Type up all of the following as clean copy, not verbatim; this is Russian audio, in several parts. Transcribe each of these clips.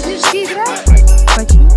снежки играешь? Почему?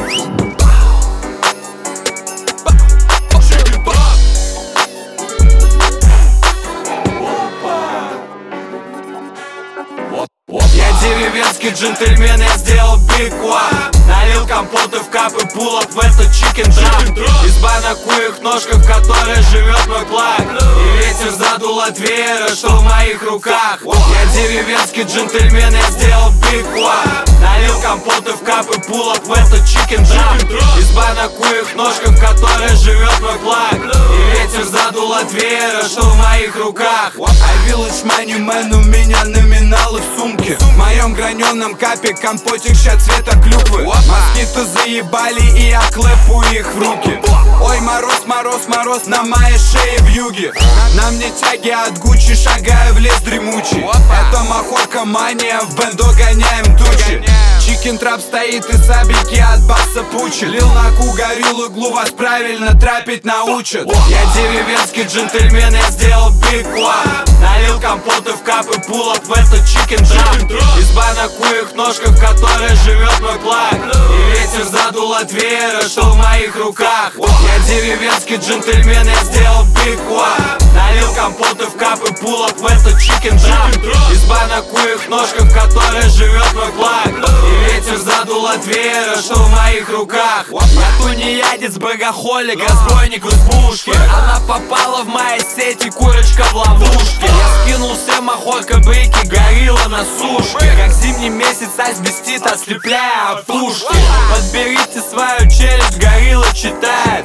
Я деревенский джентльмен, я сделал биг one. Налил компоты в капы, пулап в этот чикен драп. Изба на куях ножках, в которой живет мой плаг. И ветер задул от веера, что в моих руках. Я деревенский джентльмен, я сделал биг one. Налил компоты в капы, пулап в этот чикен драп. Изба на куях ножках, в которой живет мой плаг. И ветер задул от веера, что в моих руках. I village money man, у меня номиналы в сумке. В моем граненом капе компотик ща цвета клюквы. Москиты заебали и я клэпу их в руки. Ой, мороз, мороз, мороз на моей шее в юге. На мне тяги от Гуччи, шагаю в лес дремучий. Это махорка мания, в бендо гоняем тучи. Чикен трап стоит и сабики от баса пучи. Лил на ку гориллу иглу, вас правильно трапить научат. Я деревенский джентльмен, я сделал биг one. Налил компоты в капы, пулап в этот чикен драп. Изба на куях ножках, в которой живет мой плаг. И ветер задул от веера, что в моих руках. Я деревенский джентльмен, я сделал биг one. Налил компоты в капы, пулап в этот чикен драп. Изба на куях ножках, в которой живет мой плаг. И ветер задул от веера, что в моих руках. Я тунеядец, богохолик, разбойник в избушке. Она попала в мои сети, курочка в ловушке. Я скинул все махорка, брейки, горилла на сушке. Как зимний месяц асбестит, ослепляя от пушки. Подберите свою челюсть, горилла читает.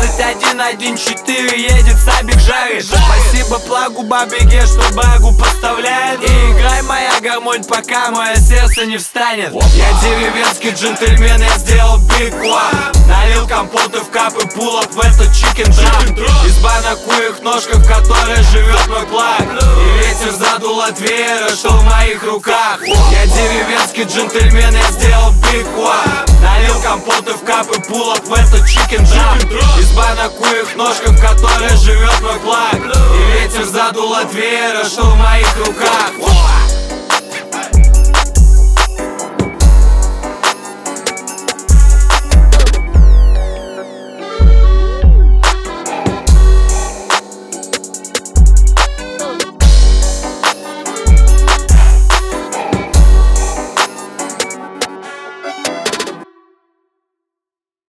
2114 едет, сабик жарит. Спасибо плагу бабиге, что багу поставляет. И играй моя гармонь, пока мое сердце не встанет. Я деревенский джентльмен, я сделал биг one. Налил компоты в капы, пулап в этот чикен драп. Изба на куях ножках, в которой живет мой плаг. И ветер задул от веера, что в моих руках. Я деревенский джентльмен, я сделал биг one. Налил компоты в капы, пулап в этот чикен драп. Изба на куях ножках, в которой живет мой плаг. И ветер задул от веера, что в моих руках.